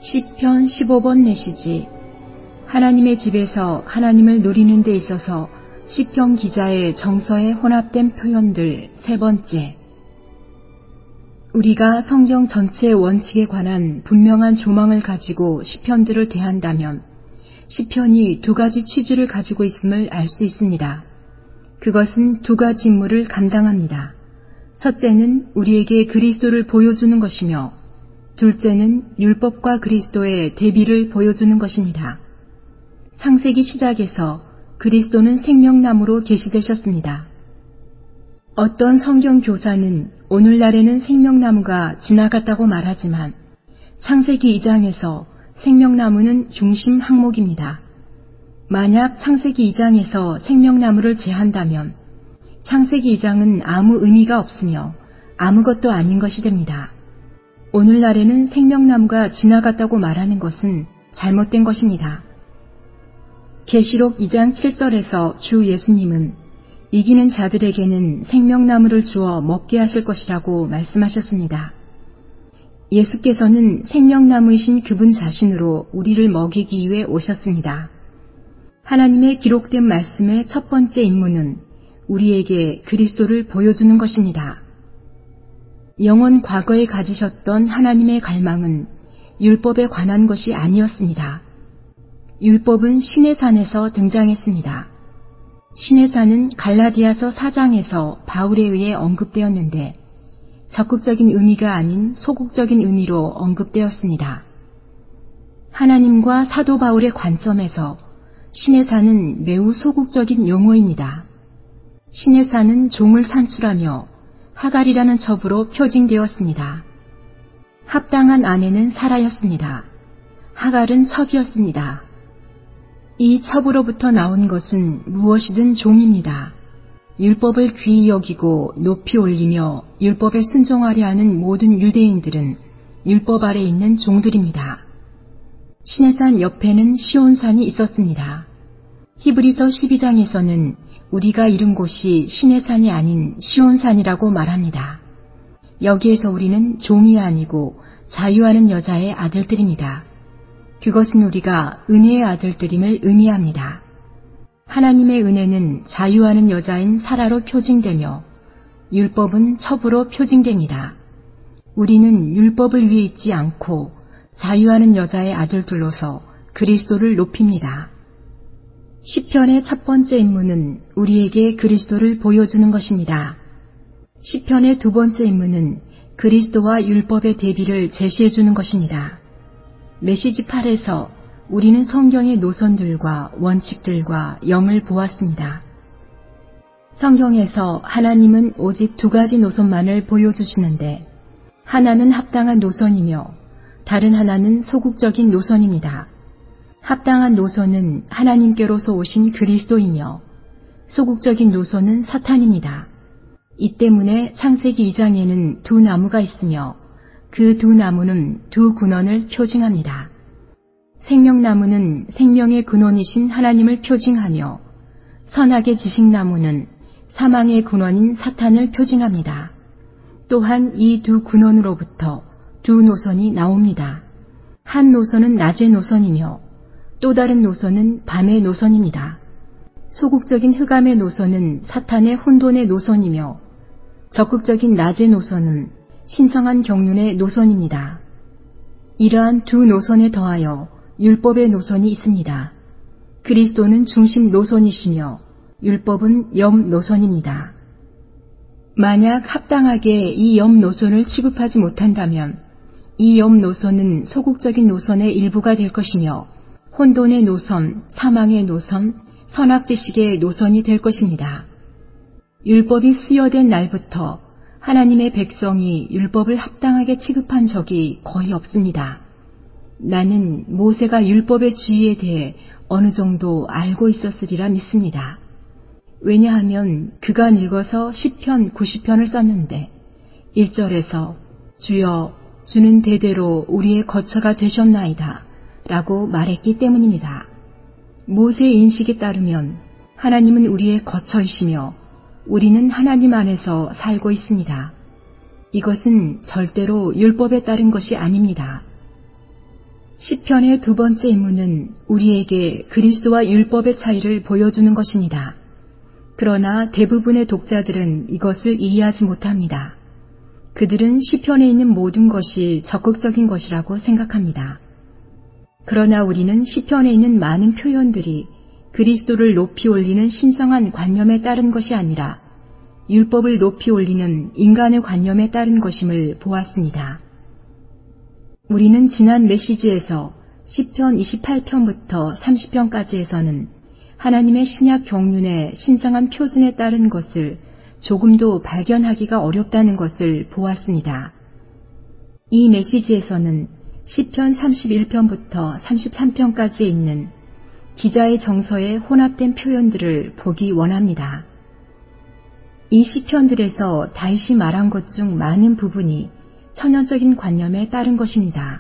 시편 15번 메시지. 하나님의 집에서 하나님을 누리는 데 있어서 시편 기자의 정서에 혼합된 표현들 세 번째. 우리가 성경 전체의 원칙에 관한 분명한 조망을 가지고 시편들을 대한다면 시편이 두 가지 취지를 가지고 있음을 알 수 있습니다. 그것은 두 가지 임무를 감당합니다. 첫째는 우리에게 그리스도를 보여주는 것이며 둘째는 율법과 그리스도의 대비를 보여주는 것입니다. 창세기 시작에서 그리스도는 생명나무로 계시되셨습니다. 어떤 성경 교사는 오늘날에는 생명나무가 지나갔다고 말하지만 창세기 2장에서 생명나무는 중심 항목입니다. 만약 창세기 2장에서 생명나무를 제한다면 창세기 2장은 아무 의미가 없으며 아무것도 아닌 것이 됩니다. 오늘날에는 생명나무가 지나갔다고 말하는 것은 잘못된 것입니다. 계시록 2장 7절에서 주 예수님은 이기는 자들에게는 생명나무를 주어 먹게 하실 것이라고 말씀하셨습니다. 예수께서는 생명나무이신 그분 자신으로 우리를 먹이기 위해 오셨습니다. 하나님의 기록된 말씀의 첫 번째 임무는 우리에게 그리스도를 보여주는 것입니다. 영원 과거에 가지셨던 하나님의 갈망은 율법에 관한 것이 아니었습니다. 율법은 시내산에서 등장했습니다. 시내산은 갈라디아서 4장에서 바울에 의해 언급되었는데 적극적인 의미가 아닌 소극적인 의미로 언급되었습니다. 하나님과 사도 바울의 관점에서 시내산은 매우 소극적인 용어입니다. 시내산은 종을 산출하며 하갈이라는 첩으로 표징되었습니다. 합당한 아내는 사라였습니다. 하갈은 첩이었습니다. 이 첩으로부터 나온 것은 무엇이든 종입니다. 율법을 귀히 여기고 높이 올리며 율법에 순종하려 하는 모든 유대인들은 율법 아래 있는 종들입니다. 시내산 옆에는 시온산이 있었습니다. 히브리서 12장에서는 우리가 이른 곳이 시내산이 아닌 시온산이라고 말합니다. 여기에서 우리는 종이 아니고 자유하는 여자의 아들들입니다. 그것은 우리가 은혜의 아들들임을 의미합니다. 하나님의 은혜는 자유하는 여자인 사라로 표징되며 율법은 첩으로 표징됩니다. 우리는 율법을 위해 있지 않고 자유하는 여자의 아들들로서 그리스도를 높입니다. 시편의 첫 번째 임무는 우리에게 그리스도를 보여주는 것입니다. 시편의 두 번째 임무는 그리스도와 율법의 대비를 제시해주는 것입니다. 메시지 8에서 우리는 성경의 노선들과 원칙들과 영을 보았습니다. 성경에서 하나님은 오직 두 가지 노선만을 보여주시는데 하나는 합당한 노선이며 다른 하나는 소극적인 노선입니다. 합당한 노선은 하나님께로서 오신 그리스도이며 소극적인 노선은 사탄입니다. 이 때문에 창세기 2장에는 두 나무가 있으며 그 두 나무는 두 근원을 표징합니다. 생명나무는 생명의 근원이신 하나님을 표징하며 선악의 지식나무는 사망의 근원인 사탄을 표징합니다. 또한 이 두 근원으로부터 두 노선이 나옵니다. 한 노선은 낮의 노선이며 또 다른 노선은 밤의 노선입니다. 소극적인 흑암의 노선은 사탄의 혼돈의 노선이며 적극적인 낮의 노선은 신성한 경륜의 노선입니다. 이러한 두 노선에 더하여 율법의 노선이 있습니다. 그리스도는 중심 노선이시며 율법은 옆 노선입니다. 만약 합당하게 이 옆 노선을 취급하지 못한다면 이 옆 노선은 소극적인 노선의 일부가 될 것이며 혼돈의 노선, 사망의 노선, 선악지식의 노선이 될 것입니다. 율법이 수여된 날부터 하나님의 백성이 율법을 합당하게 취급한 적이 거의 없습니다. 나는 모세가 율법의 지위에 대해 어느 정도 알고 있었으리라 믿습니다. 왜냐하면 그가 늙어서 시편 90편을 썼는데 1절에서 주여 주는 대대로 우리의 거처가 되셨나이다 라고 말했기 때문입니다. 모세의 인식에 따르면 하나님은 우리의 거처이시며 우리는 하나님 안에서 살고 있습니다. 이것은 절대로 율법에 따른 것이 아닙니다. 시편의 두 번째 임무는 우리에게 그리스도와 율법의 차이를 보여주는 것입니다. 그러나 대부분의 독자들은 이것을 이해하지 못합니다. 그들은 시편에 있는 모든 것이 적극적인 것이라고 생각합니다. 그러나 우리는 시편에 있는 많은 표현들이 그리스도를 높이 올리는 신성한 관념에 따른 것이 아니라 율법을 높이 올리는 인간의 관념에 따른 것임을 보았습니다. 우리는 지난 메시지에서 시편 28편부터 30편까지에서는 하나님의 신약 경륜의 신성한 표준에 따른 것을 조금도 발견하기가 어렵다는 것을 보았습니다. 이 메시지에서는 시편 31편부터 33편까지에 있는 기자의 정서에 혼합된 표현들을 보기 원합니다. 이 시편들에서 다윗이 말한 것 중 많은 부분이 천연적인 관념에 따른 것입니다.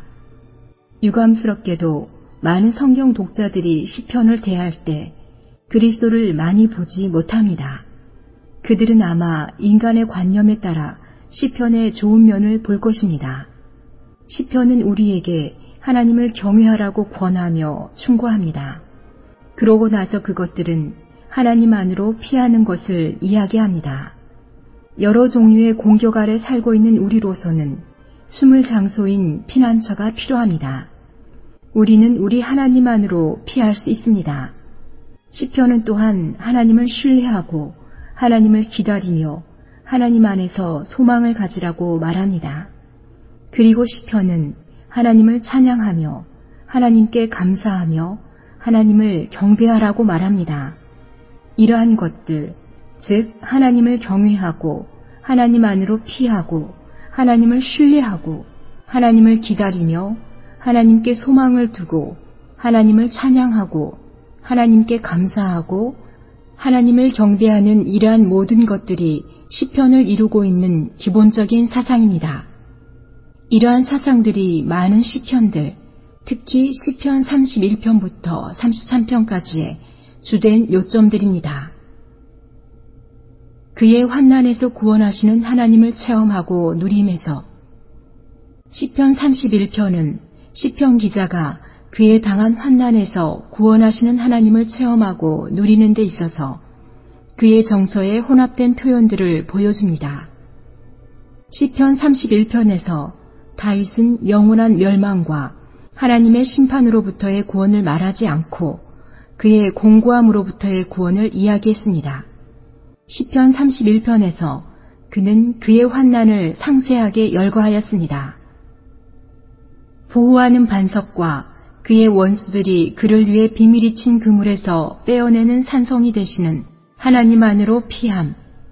유감스럽게도 많은 성경 독자들이 시편을 대할 때 그리스도를 많이 보지 못합니다. 그들은 아마 인간의 관념에 따라 시편의 좋은 면을 볼 것입니다. 시편은 우리에게 하나님을 경외하라고 권하며 충고합니다. 그러고 나서 그것들은 하나님 안으로 피하는 것을 이야기합니다. 여러 종류의 공격 아래 살고 있는 우리로서는 숨을 장소인 피난처가 필요합니다. 우리는 우리 하나님 안으로 피할 수 있습니다. 시편은 또한 하나님을 신뢰하고 하나님을 기다리며 하나님 안에서 소망을 가지라고 말합니다. 그리고 시편은 하나님을 찬양하며 하나님께 감사하며 하나님을 경배하라고 말합니다. 이러한 것들, 즉 하나님을 경외하고 하나님 안으로 피하고 하나님을 신뢰하고 하나님을 기다리며 하나님께 소망을 두고 하나님을 찬양하고 하나님께 감사하고 하나님을 경배하는 이러한 모든 것들이 시편을 이루고 있는 기본적인 사상입니다. 이러한 사상들이 많은 시편들, 특히 시편 31편부터 33편까지의 주된 요점들입니다. 그의 환난에서 구원하시는 하나님을 체험하고 누림에서 시편 31편은 시편 기자가 그의 당한 환난에서 구원하시는 하나님을 체험하고 누리는 데 있어서 그의 정서에 혼합된 표현들을 보여줍니다. 시편 31편에서 다윗은 영원한 멸망과 하나님의 심판으로부터의 구원을 말하지 않고 그의 공고함으로부터의 구원을 이야기했습니다. 시편 31편에서 그는 그의 환난을 상세하게 열거하였습니다. 보호하는 반석과 그의 원수들이 그를 위해 비밀이 친 그물에서 빼어내는 산성이 되시는 하나님 안으로 피함.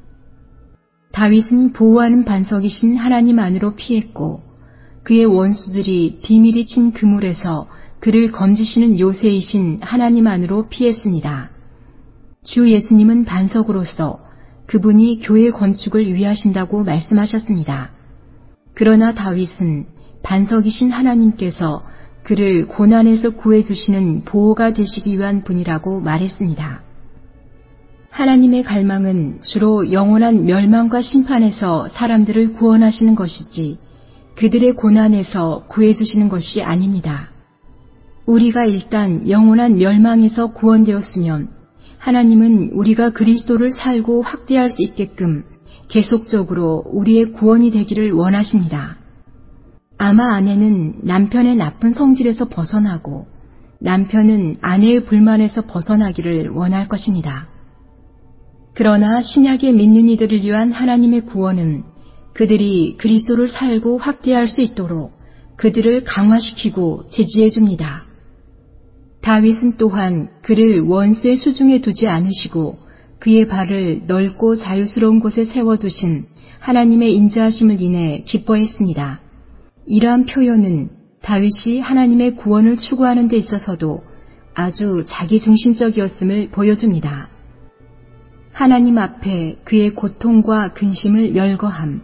다윗은 보호하는 반석이신 하나님 안으로 피했고 그의 원수들이 비밀이 친 그물에서 그를 건지시는 요새이신 하나님 안으로 피했습니다. 주 예수님은 반석으로서 그분이 교회 건축을 위하신다고 말씀하셨습니다. 그러나 다윗은 반석이신 하나님께서 그를 고난에서 구해주시는 보호가 되시기 위한 분이라고 말했습니다. 하나님의 갈망은 주로 영원한 멸망과 심판에서 사람들을 구원하시는 것이지 그들의 고난에서 구해주시는 것이 아닙니다. 우리가 일단 영원한 멸망에서 구원되었으면 하나님은 우리가 그리스도를 살고 확대할 수 있게끔 계속적으로 우리의 구원이 되기를 원하십니다. 아마 아내는 남편의 나쁜 성질에서 벗어나고 남편은 아내의 불만에서 벗어나기를 원할 것입니다. 그러나 신약에 믿는 이들을 위한 하나님의 구원은 그들이 그리스도를 살고 확대할 수 있도록 그들을 강화시키고 지지해 줍니다. 다윗은 또한 그를 원수의 수중에 두지 않으시고 그의 발을 넓고 자유스러운 곳에 세워두신 하나님의 인자하심을 인해 기뻐했습니다. 이러한 표현은 다윗이 하나님의 구원을 추구하는 데 있어서도 아주 자기중심적이었음을 보여줍니다. 하나님 앞에 그의 고통과 근심을 열거함.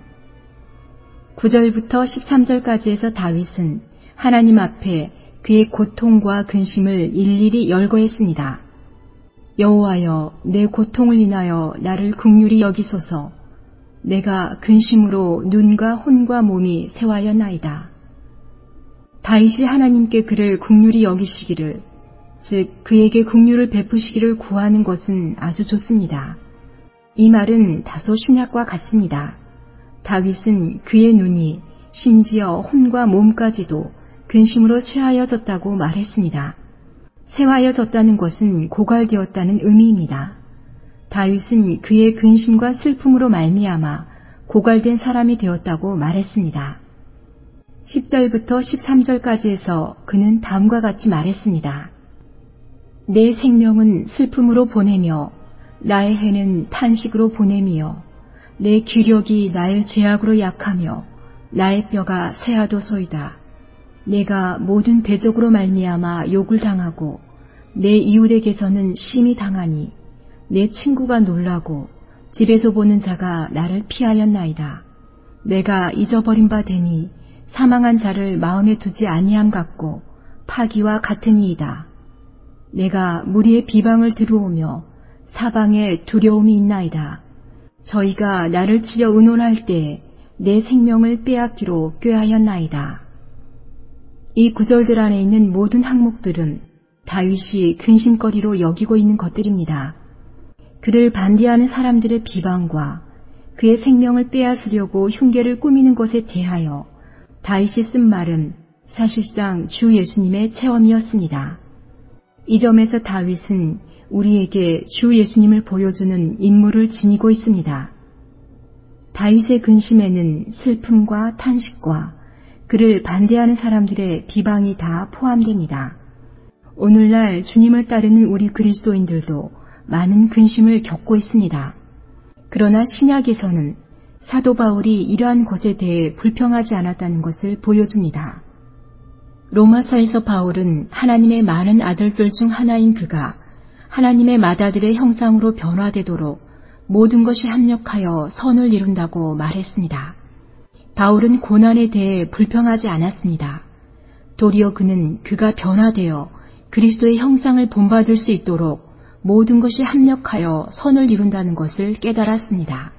9절부터 13절까지에서 다윗은 하나님 앞에 그의 고통과 근심을 일일이 열거했습니다. 여호와여, 내 고통을 인하여 나를 긍휼히 여기소서. 내가 근심으로 눈과 혼과 몸이 쇠하였나이다. 다윗이 하나님께 그를 긍휼히 여기시기를, 즉 그에게 긍휼을 베푸시기를 구하는 것은 아주 좋습니다. 이 말은 다소 신약과 같습니다. 다윗은 그의 눈이 심지어 혼과 몸까지도 근심으로 쇠하여졌다고 말했습니다. 쇠하여졌다는 것은 고갈되었다는 의미입니다. 다윗은 그의 근심과 슬픔으로 말미암아 고갈된 사람이 되었다고 말했습니다. 10절부터 13절까지에서 그는 다음과 같이 말했습니다. 내 생명은 슬픔으로 보내며 나의 해는 탄식으로 보내며 내 기력이 나의 죄악으로 약하며 나의 뼈가 쇠하도소이다. 내가 모든 대적으로 말미암아 욕을 당하고 내 이웃에게서는 심히 당하니 내 친구가 놀라고 집에서 보는 자가 나를 피하였나이다. 내가 잊어버린 바 됨이 사망한 자를 마음에 두지 아니함 같고 파기와 같으니이다. 내가 무리의 비방을 들어오며 사방에 두려움이 있나이다. 저희가 나를 치려 의논할 때에 내 생명을 빼앗기로 꾀하였나이다. 이 구절들 안에 있는 모든 항목들은 다윗이 근심거리로 여기고 있는 것들입니다. 그를 반대하는 사람들의 비방과 그의 생명을 빼앗으려고 흉계를 꾸미는 것에 대하여 다윗이 쓴 말은 사실상 주 예수님의 체험이었습니다. 이 점에서 다윗은 우리에게 주 예수님을 보여주는 임무를 지니고 있습니다. 다윗의 근심에는 슬픔과 탄식과 그를 반대하는 사람들의 비방이 다 포함됩니다. 오늘날 주님을 따르는 우리 그리스도인들도 많은 근심을 겪고 있습니다. 그러나 신약에서는 사도 바울이 이러한 것에 대해 불평하지 않았다는 것을 보여줍니다. 로마서에서 바울은 하나님의 많은 아들들 중 하나인 그가 하나님의 맏아들의 형상으로 변화되도록 모든 것이 합력하여 선을 이룬다고 말했습니다. 바울은 고난에 대해 불평하지 않았습니다. 도리어 그는 그가 변화되어 그리스도의 형상을 본받을 수 있도록 모든 것이 합력하여 선을 이룬다는 것을 깨달았습니다.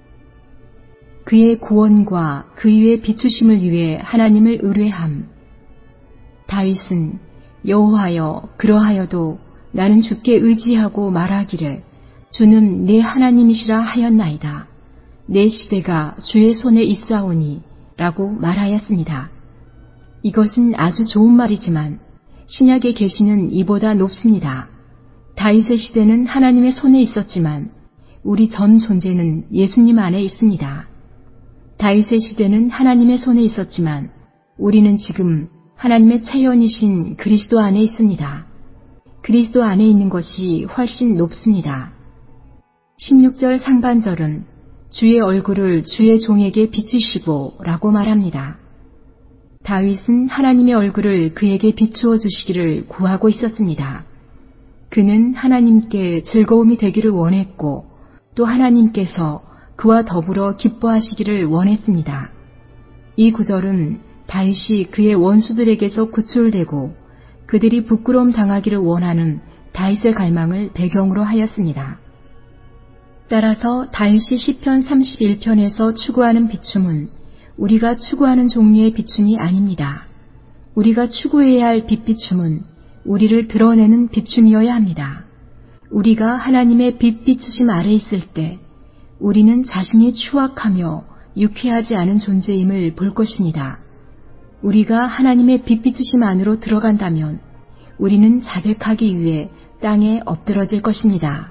그의 구원과 그 위에 비추심을 위해 하나님을 의뢰함. 다윗은 여호와여 그러하여도 나는 주께 의지하고 말하기를 주는 내 하나님이시라 하였나이다. 내 시대가 주의 손에 있사오니 라고 말하였습니다. 이것은 아주 좋은 말이지만 신약의 계시는 이보다 높습니다. 다윗의 시대는 하나님의 손에 있었지만 우리 전 존재는 예수님 안에 있습니다. 다윗의 시대는 하나님의 손에 있었지만 우리는 지금 하나님의 체현이신 그리스도 안에 있습니다. 그리스도 안에 있는 것이 훨씬 높습니다. 16절 상반절은 주의 얼굴을 주의 종에게 비추시고 라고 말합니다. 다윗은 하나님의 얼굴을 그에게 비추어 주시기를 구하고 있었습니다. 그는 하나님께 즐거움이 되기를 원했고 또 하나님께서 그와 더불어 기뻐하시기를 원했습니다. 이 구절은 다윗이 그의 원수들에게서 구출되고 그들이 부끄러움 당하기를 원하는 다윗의 갈망을 배경으로 하였습니다. 따라서 다윗이 시편 31편에서 추구하는 비춤은 우리가 추구하는 종류의 비춤이 아닙니다. 우리가 추구해야 할 빛비춤은 우리를 드러내는 비춤이어야 합니다. 우리가 하나님의 빛 비추심 아래 있을 때 우리는 자신이 추악하며 유쾌하지 않은 존재임을 볼 것입니다. 우리가 하나님의 빛 비추심 안으로 들어간다면 우리는 자백하기 위해 땅에 엎드러질 것입니다.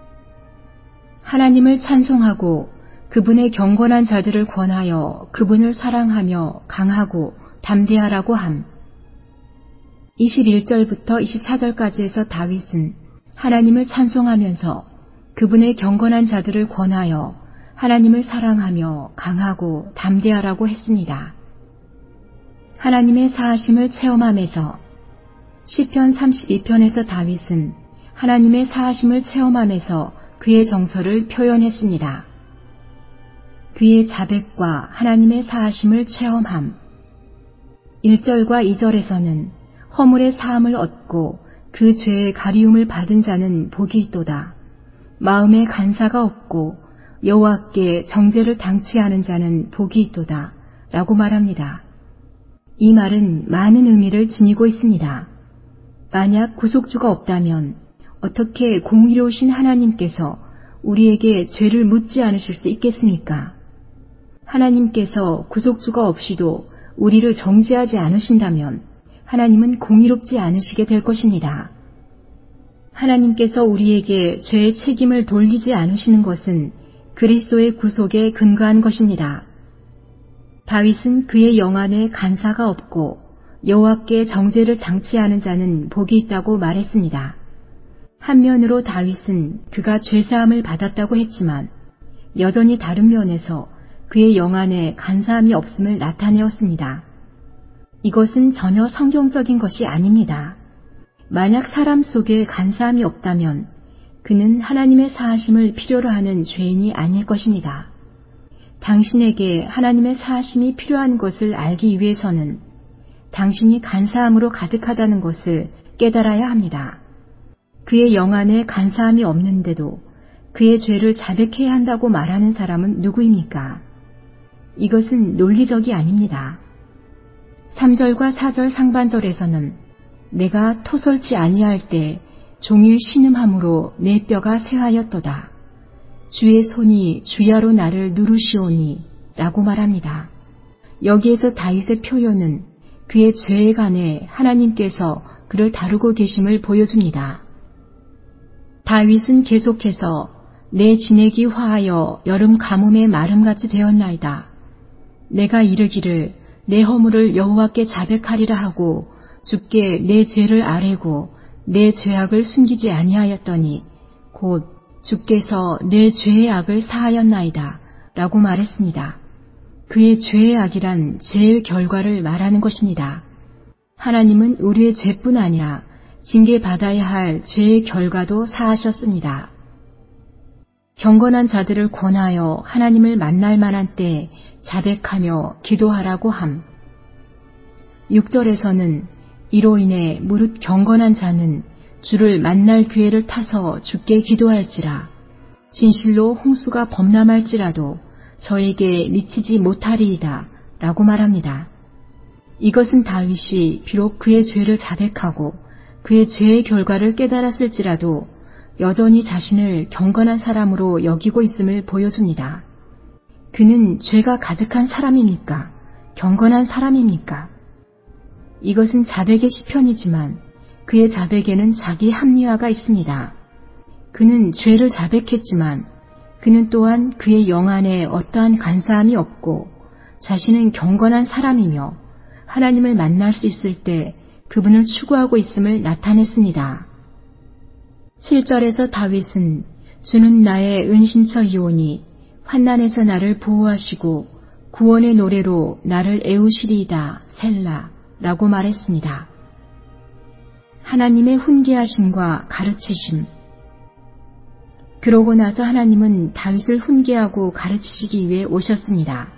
하나님을 찬송하고 그분의 경건한 자들을 권하여 그분을 사랑하며 강하고 담대하라고 함. 21절부터 24절까지에서 다윗은 하나님을 찬송하면서 그분의 경건한 자들을 권하여 하나님을 사랑하며 강하고 담대하라고 했습니다. 하나님의 사하심을 체험하면서 시편 32편에서 다윗은 하나님의 사하심을 체험하면서 그의 정서를 표현했습니다. 그의 자백과 하나님의 사하심을 체험함. 1절과 2절에서는 허물의 사함을 얻고 그 죄의 가리움을 받은 자는 복이 있도다. 마음에 간사가 없고 여호와께 정죄를 당치하는 자는 복이 있도다. 라고 말합니다. 이 말은 많은 의미를 지니고 있습니다. 만약 구속주가 없다면 어떻게 공의로우신 하나님께서 우리에게 죄를 묻지 않으실 수 있겠습니까? 하나님께서 구속주가 없이도 우리를 정죄하지 않으신다면 하나님은 공의롭지 않으시게 될 것입니다. 하나님께서 우리에게 죄의 책임을 돌리지 않으시는 것은 그리스도의 구속에 근거한 것입니다. 다윗은 그의 영안에 간사가 없고 여호와께 정죄를 당치 않은 자는 복이 있다고 말했습니다. 한면으로 다윗은 그가 죄사함을 받았다고 했지만 여전히 다른 면에서 그의 영안에 간사함이 없음을 나타내었습니다. 이것은 전혀 성경적인 것이 아닙니다. 만약 사람 속에 간사함이 없다면 그는 하나님의 사하심을 필요로 하는 죄인이 아닐 것입니다. 당신에게 하나님의 사하심이 필요한 것을 알기 위해서는 당신이 간사함으로 가득하다는 것을 깨달아야 합니다. 그의 영안에 간사함이 없는데도 그의 죄를 자백해야 한다고 말하는 사람은 누구입니까? 이것은 논리적이 아닙니다. 3절과 4절 상반절에서는 내가 토설지 아니할 때 종일 신음함으로 내 뼈가 쇠하였도다. 주의 손이 주야로 나를 누르시오니 라고 말합니다. 여기에서 다윗의 표현은 그의 죄에 관해 하나님께서 그를 다루고 계심을 보여줍니다. 다윗은 계속해서 내 진액이 화하여 여름 가뭄의 마름같이 되었나이다. 내가 이르기를 내 허물을 여호와께 자백하리라 하고 주께 내 죄를 아뢰고 내 죄악을 숨기지 아니하였더니 곧 주께서 내 죄의 악을 사하였나이다 라고 말했습니다. 그의 죄의 악이란 죄의 결과를 말하는 것입니다. 하나님은 우리의 죄뿐 아니라 징계받아야 할 죄의 결과도 사하셨습니다. 경건한 자들을 권하여 하나님을 만날 만한 때에 자백하며 기도하라고 함. 6절에서는 이로 인해 무릇 경건한 자는 주를 만날 기회를 타서 주께 기도할지라 진실로 홍수가 범람할지라도 저에게 미치지 못하리이다 라고 말합니다. 이것은 다윗이 비록 그의 죄를 자백하고 그의 죄의 결과를 깨달았을지라도 여전히 자신을 경건한 사람으로 여기고 있음을 보여줍니다. 그는 죄가 가득한 사람입니까? 경건한 사람입니까? 이것은 자백의 시편이지만 그의 자백에는 자기 합리화가 있습니다. 그는 죄를 자백했지만 그는 또한 그의 영안에 어떠한 간사함이 없고 자신은 경건한 사람이며 하나님을 만날 수 있을 때 그분을 추구하고 있음을 나타냈습니다. 7절에서 다윗은 주는 나의 은신처이오니 환난에서 나를 보호하시고 구원의 노래로 나를 애우시리이다 셀라 라고 말했습니다. 하나님의 훈계하심과 가르치심. 그러고 나서 하나님은 다윗을 훈계하고 가르치시기 위해 오셨습니다.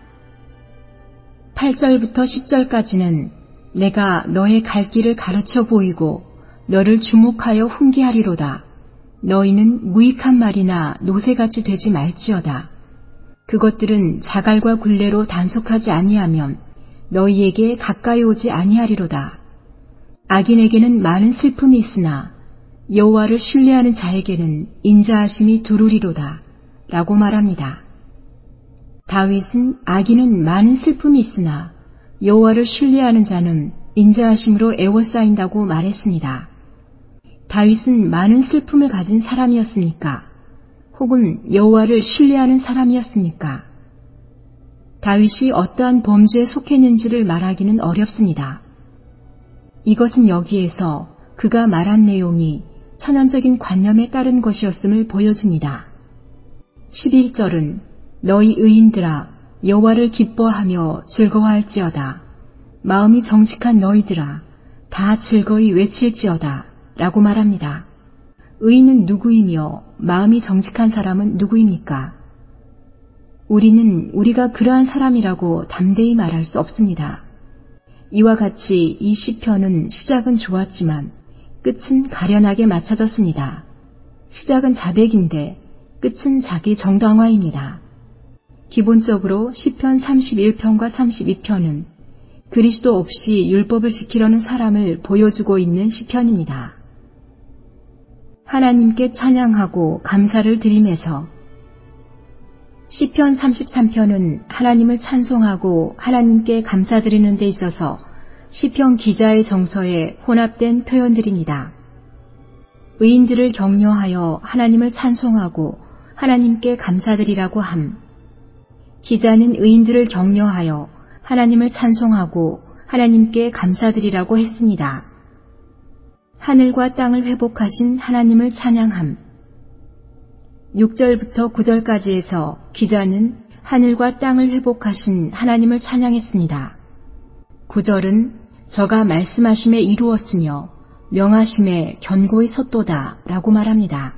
8절부터 10절까지는 내가 너의 갈 길을 가르쳐 보이고 너를 주목하여 훈계하리로다. 너희는 무익한 말이나 노새같이 되지 말지어다. 그것들은 자갈과 굴레로 단속하지 아니하면 너희에게 가까이 오지 아니하리로다. 악인에게는 많은 슬픔이 있으나 여호와를 신뢰하는 자에게는 인자하심이 두루리로다 라고 말합니다. 다윗은 악인은 많은 슬픔이 있으나 여호와를 신뢰하는 자는 인자하심으로 애워싸인다고 말했습니다. 다윗은 많은 슬픔을 가진 사람이었습니까? 혹은 여호와를 신뢰하는 사람이었습니까? 다윗이 어떠한 범죄에 속했는지를 말하기는 어렵습니다. 이것은 여기에서 그가 말한 내용이 천연적인 관념에 따른 것이었음을 보여줍니다. 11절은 너희 의인들아 여호와를 기뻐하며 즐거워할지어다. 마음이 정직한 너희들아 다 즐거이 외칠지어다 라고 말합니다. 의인은 누구이며 마음이 정직한 사람은 누구입니까? 우리는 우리가 그러한 사람이라고 담대히 말할 수 없습니다. 이와 같이 이 시편은 시작은 좋았지만 끝은 가련하게 맞춰졌습니다. 시작은 자백인데 끝은 자기 정당화입니다. 기본적으로 시편 31편과 32편은 그리스도 없이 율법을 지키려는 사람을 보여주고 있는 시편입니다. 하나님께 찬양하고 감사를 드리면서 시편 33편은 하나님을 찬송하고 하나님께 감사드리는 데 있어서 시편 기자의 정서에 혼합된 표현들입니다. 의인들을 격려하여 하나님을 찬송하고 하나님께 감사드리라고 함. 기자는 의인들을 격려하여 하나님을 찬송하고 하나님께 감사드리라고 했습니다. 하늘과 땅을 회복하신 하나님을 찬양함. 6절부터 9절까지 해서 기자는 하늘과 땅을 회복하신 하나님을 찬양했습니다. 9절은 저가 말씀하심에 이루었으며 명하심에 견고히 섰도다 라고 말합니다.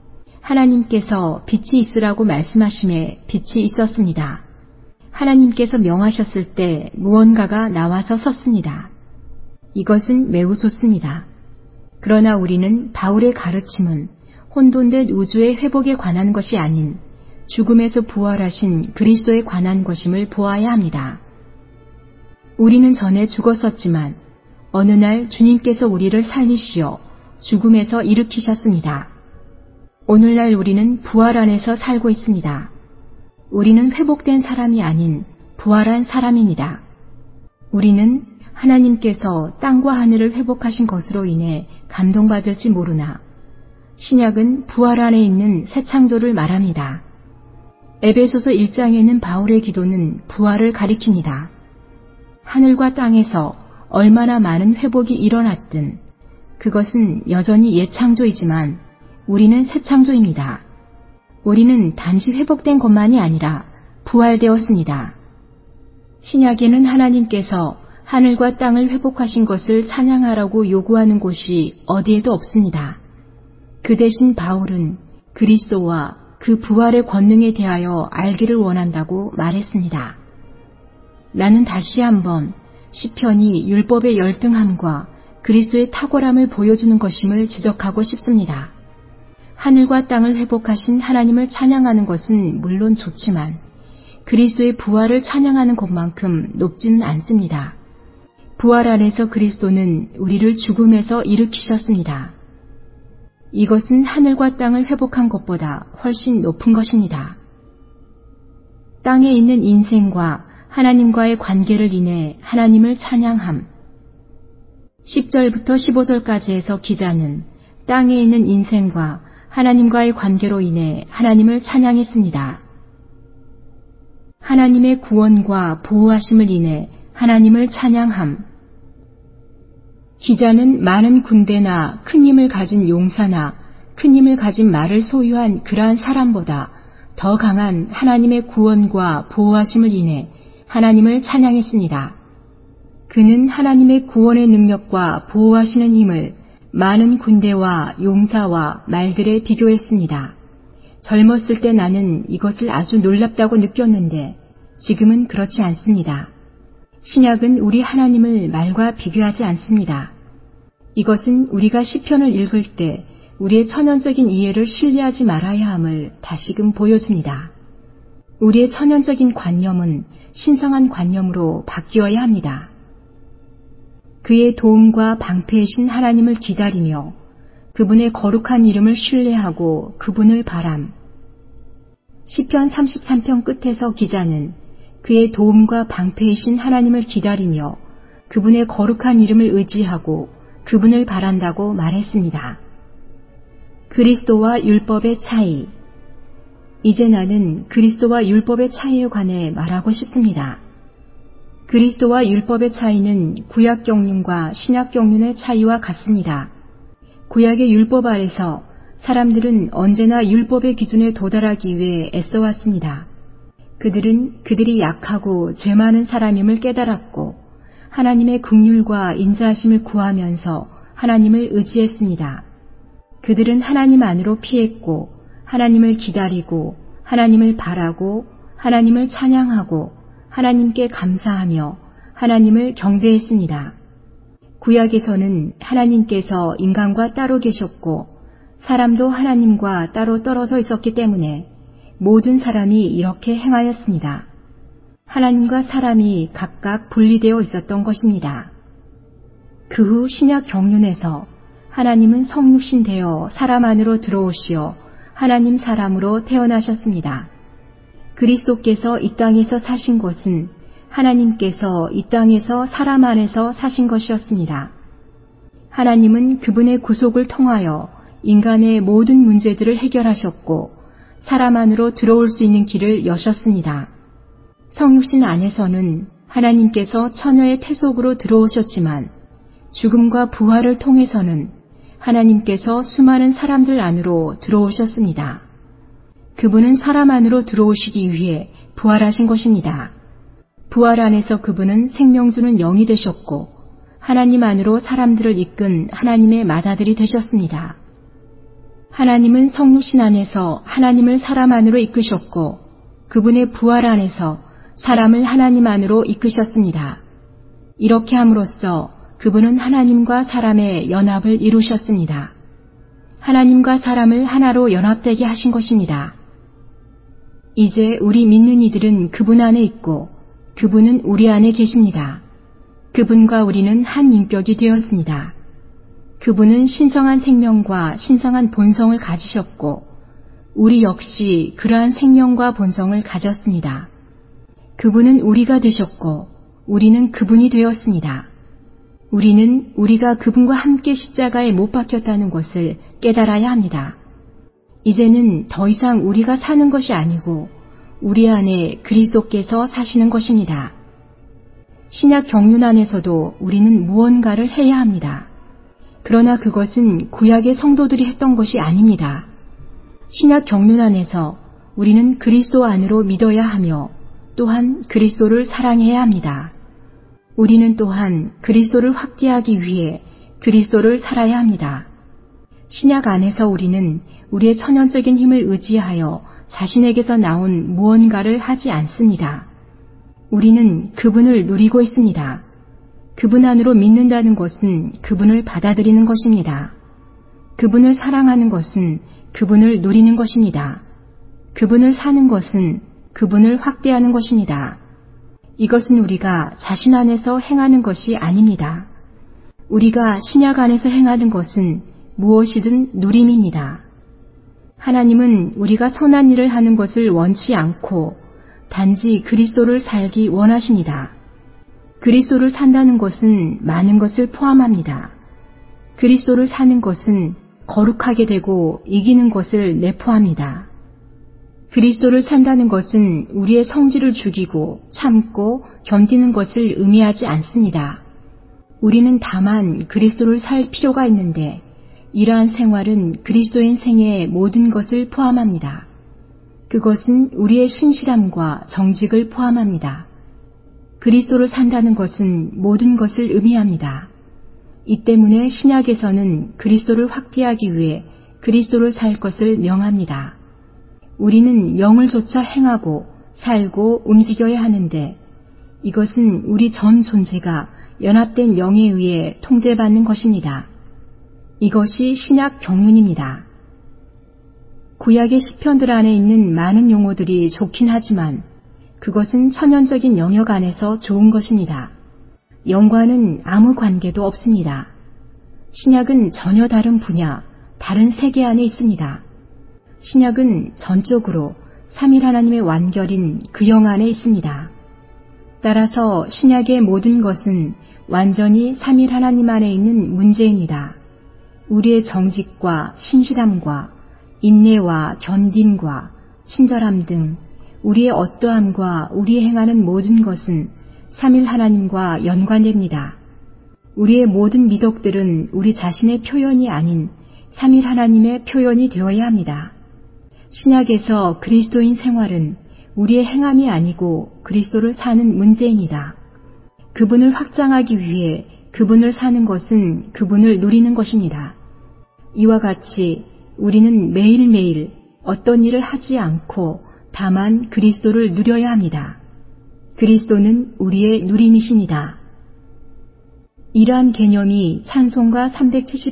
하나님께서 빛이 있으라고 말씀하심에 빛이 있었습니다. 하나님께서 명하셨을 때 무언가가 나와서 섰습니다. 이것은 매우 좋습니다. 그러나 우리는 바울의 가르침은 혼돈된 우주의 회복에 관한 것이 아닌 죽음에서 부활하신 그리스도에 관한 것임을 보아야 합니다. 우리는 전에 죽었었지만 어느 날 주님께서 우리를 살리시어 죽음에서 일으키셨습니다. 오늘날 우리는 부활 안에서 살고 있습니다. 우리는 회복된 사람이 아닌 부활한 사람입니다. 우리는 하나님께서 땅과 하늘을 회복하신 것으로 인해 감동받을지 모르나 신약은 부활 안에 있는 새 창조를 말합니다. 에베소서 1장에는 바울의 기도는 부활을 가리킵니다. 하늘과 땅에서 얼마나 많은 회복이 일어났든 그것은 여전히 옛 창조이지만 우리는 새 창조입니다. 우리는 단지 회복된 것만이 아니라 부활되었습니다. 신약에는 하나님께서 하늘과 땅을 회복하신 것을 찬양하라고 요구하는 곳이 어디에도 없습니다. 그 대신 바울은 그리스도와 그 부활의 권능에 대하여 알기를 원한다고 말했습니다. 나는 다시 한번 시편이 율법의 열등함과 그리스도의 탁월함을 보여주는 것임을 지적하고 싶습니다. 하늘과 땅을 회복하신 하나님을 찬양하는 것은 물론 좋지만 그리스도의 부활을 찬양하는 것만큼 높지는 않습니다. 부활 안에서 그리스도는 우리를 죽음에서 일으키셨습니다. 이것은 하늘과 땅을 회복한 것보다 훨씬 높은 것입니다. 땅에 있는 인생과 하나님과의 관계를 인해 하나님을 찬양함. 10절부터 15절까지 해서 기자는 땅에 있는 인생과 하나님과의 관계로 인해 하나님을 찬양했습니다. 하나님의 구원과 보호하심을 인해 하나님을 찬양함. 기자는 많은 군대나 큰 힘을 가진 용사나 큰 힘을 가진 말을 소유한 그러한 사람보다 더 강한 하나님의 구원과 보호하심을 인해 하나님을 찬양했습니다. 그는 하나님의 구원의 능력과 보호하시는 힘을 많은 군대와 용사와 말들에 비교했습니다. 젊었을 때 나는 이것을 아주 놀랍다고 느꼈는데 지금은 그렇지 않습니다. 신약은 우리 하나님을 말과 비교하지 않습니다. 이것은 우리가 시편을 읽을 때 우리의 천연적인 이해를 신뢰하지 말아야 함을 다시금 보여줍니다. 우리의 천연적인 관념은 신성한 관념으로 바뀌어야 합니다. 그의 도움과 방패이신 하나님을 기다리며 그분의 거룩한 이름을 신뢰하고 그분을 바람. 시편 33편 끝에서 기자는 그의 도움과 방패이신 하나님을 기다리며 그분의 거룩한 이름을 의지하고 그분을 바란다고 말했습니다. 그리스도와 율법의 차이. 이제 나는 그리스도와 율법의 차이에 관해 말하고 싶습니다. 그리스도와 율법의 차이는 구약 경륜과 신약 경륜의 차이와 같습니다. 구약의 율법 아래서 사람들은 언제나 율법의 기준에 도달하기 위해 애써왔습니다. 그들은 그들이 약하고 죄 많은 사람임을 깨달았고 하나님의 긍휼과 인자하심을 구하면서 하나님을 의지했습니다. 그들은 하나님 안으로 피했고 하나님을 기다리고 하나님을 바라고 하나님을 찬양하고 하나님께 감사하며 하나님을 경배했습니다. 구약에서는 하나님께서 인간과 따로 계셨고 사람도 하나님과 따로 떨어져 있었기 때문에 모든 사람이 이렇게 행하였습니다. 하나님과 사람이 각각 분리되어 있었던 것입니다. 그 후 신약 경륜에서 하나님은 성육신 되어 사람 안으로 들어오시어 하나님 사람으로 태어나셨습니다. 그리스도께서 이 땅에서 사신 것은 하나님께서 이 땅에서 사람 안에서 사신 것이었습니다. 하나님은 그분의 구속을 통하여 인간의 모든 문제들을 해결하셨고 사람 안으로 들어올 수 있는 길을 여셨습니다. 성육신 안에서는 하나님께서 처녀의 태속으로 들어오셨지만 죽음과 부활을 통해서는 하나님께서 수많은 사람들 안으로 들어오셨습니다. 그분은 사람 안으로 들어오시기 위해 부활하신 것입니다. 부활 안에서 그분은 생명 주는 영이 되셨고 하나님 안으로 사람들을 이끈 하나님의 맏아들이 되셨습니다. 하나님은 성육신 안에서 하나님을 사람 안으로 이끄셨고 그분의 부활 안에서 사람을 하나님 안으로 이끄셨습니다. 이렇게 함으로써 그분은 하나님과 사람의 연합을 이루셨습니다. 하나님과 사람을 하나로 연합되게 하신 것입니다. 이제 우리 믿는 이들은 그분 안에 있고 그분은 우리 안에 계십니다. 그분과 우리는 한 인격이 되었습니다. 그분은 신성한 생명과 신성한 본성을 가지셨고 우리 역시 그러한 생명과 본성을 가졌습니다. 그분은 우리가 되셨고 우리는 그분이 되었습니다. 우리는 우리가 그분과 함께 십자가에 못 박혔다는 것을 깨달아야 합니다. 이제는 더 이상 우리가 사는 것이 아니고 우리 안에 그리스도께서 사시는 것입니다. 신약 경륜 안에서도 우리는 무언가를 해야 합니다. 그러나 그것은 구약의 성도들이 했던 것이 아닙니다. 신약 경륜 안에서 우리는 그리스도 안으로 믿어야 하며 또한 그리스도를 사랑해야 합니다. 우리는 또한 그리스도를 확대하기 위해 그리스도를 살아야 합니다. 신약 안에서 우리는 우리의 천연적인 힘을 의지하여 자신에게서 나온 무언가를 하지 않습니다. 우리는 그분을 누리고 있습니다. 그분 안으로 믿는다는 것은 그분을 받아들이는 것입니다. 그분을 사랑하는 것은 그분을 누리는 것입니다. 그분을 사는 것은 그분을 확대하는 것입니다. 이것은 우리가 자신 안에서 행하는 것이 아닙니다. 우리가 신약 안에서 행하는 것은 무엇이든 누림입니다. 하나님은 우리가 선한 일을 하는 것을 원치 않고 단지 그리스도를 살기 원하십니다. 그리스도를 산다는 것은 많은 것을 포함합니다. 그리스도를 사는 것은 거룩하게 되고 이기는 것을 내포합니다. 그리스도를 산다는 것은 우리의 성질을 죽이고 참고 견디는 것을 의미하지 않습니다. 우리는 다만 그리스도를 살 필요가 있는데 이러한 생활은 그리스도인 생애의 모든 것을 포함합니다. 그것은 우리의 신실함과 정직을 포함합니다. 그리스도를 산다는 것은 모든 것을 의미합니다. 이 때문에 신약에서는 그리스도를 확대하기 위해 그리스도를 살 것을 명합니다. 우리는 영을 조차 행하고 살고 움직여야 하는데 이것은 우리 전 존재가 연합된 영에 의해 통제받는 것입니다. 이것이 신약 경륜입니다. 구약의 시편들 안에 있는 많은 용어들이 좋긴 하지만 그것은 천연적인 영역 안에서 좋은 것입니다. 영과는 아무 관계도 없습니다. 신약은 전혀 다른 분야, 다른 세계 안에 있습니다. 신약은 전적으로 삼일 하나님의 완결인 그 영 안에 있습니다. 따라서 신약의 모든 것은 완전히 삼일 하나님 안에 있는 문제입니다. 우리의 정직과 신실함과 인내와 견딤과 친절함 등 우리의 어떠함과 우리의 행하는 모든 것은 삼일 하나님과 연관됩니다. 우리의 모든 미덕들은 우리 자신의 표현이 아닌 삼일 하나님의 표현이 되어야 합니다. 신약에서 그리스도인 생활은 우리의 행함이 아니고 그리스도를 사는 문제입니다. 그분을 확장하기 위해 그분을 사는 것은 그분을 누리는 것입니다. 이와 같이 우리는 매일매일 어떤 일을 하지 않고 다만 그리스도를 누려야 합니다. 그리스도는 우리의 누림이십니다. 이러한 개념이 찬송가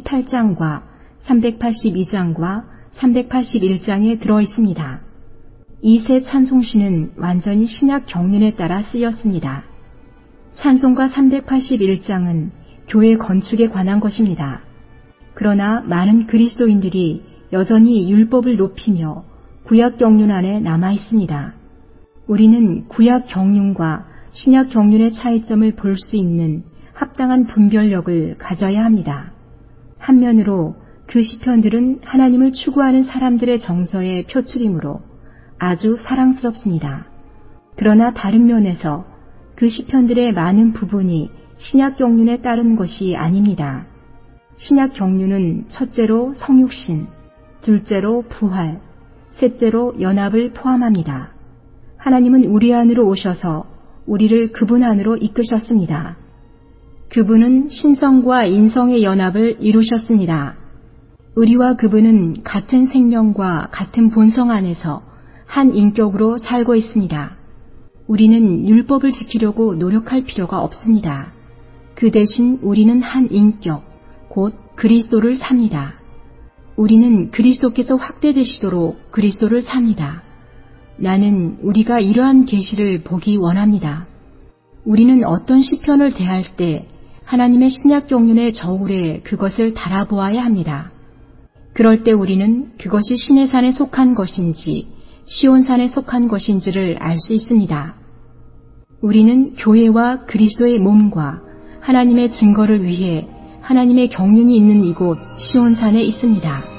378장과 382장과 381장에 들어 있습니다. 이 세 찬송시는 완전히 신약 경륜에 따라 쓰였습니다. 찬송가 381장은 교회 건축에 관한 것입니다. 그러나 많은 그리스도인들이 여전히 율법을 높이며 구약 경륜 안에 남아 있습니다. 우리는 구약 경륜과 신약 경륜의 차이점을 볼 수 있는 합당한 분별력을 가져야 합니다. 한면으로 그 시편들은 하나님을 추구하는 사람들의 정서의 표출이므로 아주 사랑스럽습니다. 그러나 다른 면에서 그 시편들의 많은 부분이 신약 경륜에 따른 것이 아닙니다. 신약 경륜은 첫째로 성육신, 둘째로 부활, 셋째로 연합을 포함합니다. 하나님은 우리 안으로 오셔서 우리를 그분 안으로 이끄셨습니다. 그분은 신성과 인성의 연합을 이루셨습니다. 우리와 그분은 같은 생명과 같은 본성 안에서 한 인격으로 살고 있습니다. 우리는 율법을 지키려고 노력할 필요가 없습니다. 그 대신 우리는 한 인격, 곧 그리스도를 삽니다. 우리는 그리스도께서 확대되시도록 그리스도를 삽니다. 나는 우리가 이러한 계시를 보기 원합니다. 우리는 어떤 시편을 대할 때 하나님의 신약 경륜의 저울에 그것을 달아보아야 합니다. 그럴 때 우리는 그것이 신의 산에 속한 것인지 시온산에 속한 것인지를 알 수 있습니다. 우리는 교회와 그리스도의 몸과 하나님의 증거를 위해 하나님의 경륜이 있는 이곳 시온산에 있습니다.